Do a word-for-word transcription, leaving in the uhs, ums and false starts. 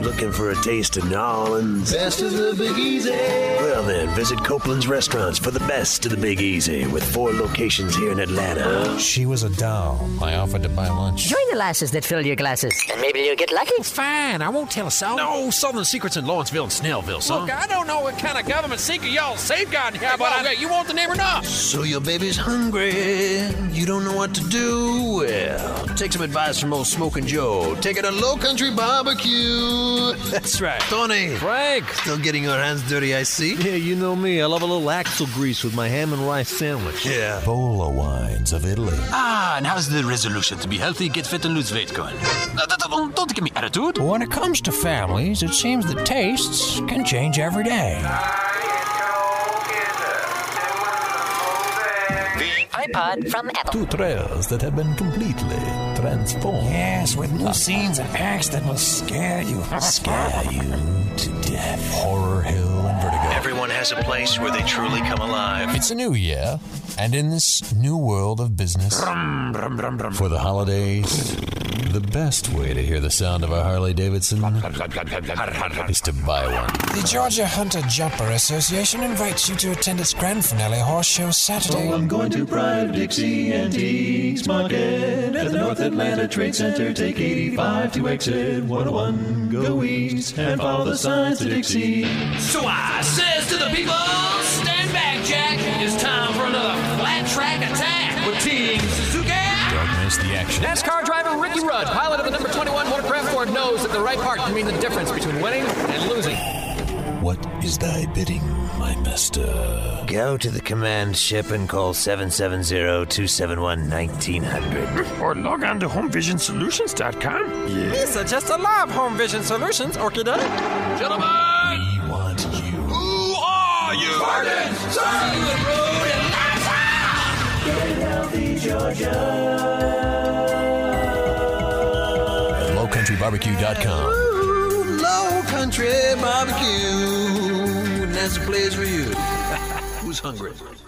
Looking for a taste of New Orleans? Best of the Big Easy. Well then, visit Copeland's Restaurants for the best of the Big Easy with four locations here in Atlanta. She was a doll. I offered to buy lunch. Join the lasses that fill your glasses, and maybe you'll get lucky. Fine, I won't tell a soul. No Southern secrets in Lawrenceville and Snellville, son. Look, I don't know what kind of government secret y'all safeguarding here, but I, you want the name or not? So your baby's hungry. You don't know what to do? Well, take some advice from old Smoking Joe. Take it to Low Country Barbecue. That's right. Tony. Frank. Still getting your hands dirty, I see. Yeah, you know me. I love a little axle grease with my ham and rice sandwich. Yeah. Bola wines of Italy. Ah, and how's the resolution to be healthy, get fit, and lose weight going? Uh, don't, don't give me attitude. When it comes to families, it seems that tastes can change every day. iPod from Apple. Two trails that have been completely transformed. Yes, with new scenes and acts that will scare you. Scare you to death. Horror Hill and Vertigo. Everyone has a place where they truly come alive. It's a new year, and in this new world of business, for the holidays, the best way to hear the sound of a Harley-Davidson is to buy one. The Georgia Hunter Jumper Association invites you to attend its grand finale horse show Saturday. Oh, I'm going to Pride of Dixie Antiques Market at the North Atlanta Trade Center. Take eighty-five to exit one oh one. Go east and follow the signs to Dixie. So I says to the people, stand back, Jack. It's time for another flat track attack with Team Suzuki. Don't miss the action. NASCAR driver Ricky Rudd, pilot of the number twenty-one Watercraft Ford, knows that the right part can mean the difference between winning and losing. What is thy bidding, my master? Go to the command ship and call seven seven zero, two seven one, one nine zero zero. Or log on to home vision solutions dot com. Yeah. We suggest a lot of Home Vision Solutions, Orchida. Gentlemen! We want you. Who are you? Pardon! Sorry, the road and lights out! Get healthy, Georgia. low country barbecue dot com. Ooh, Low Country Barbecue. And that's the place for you. Who's hungry?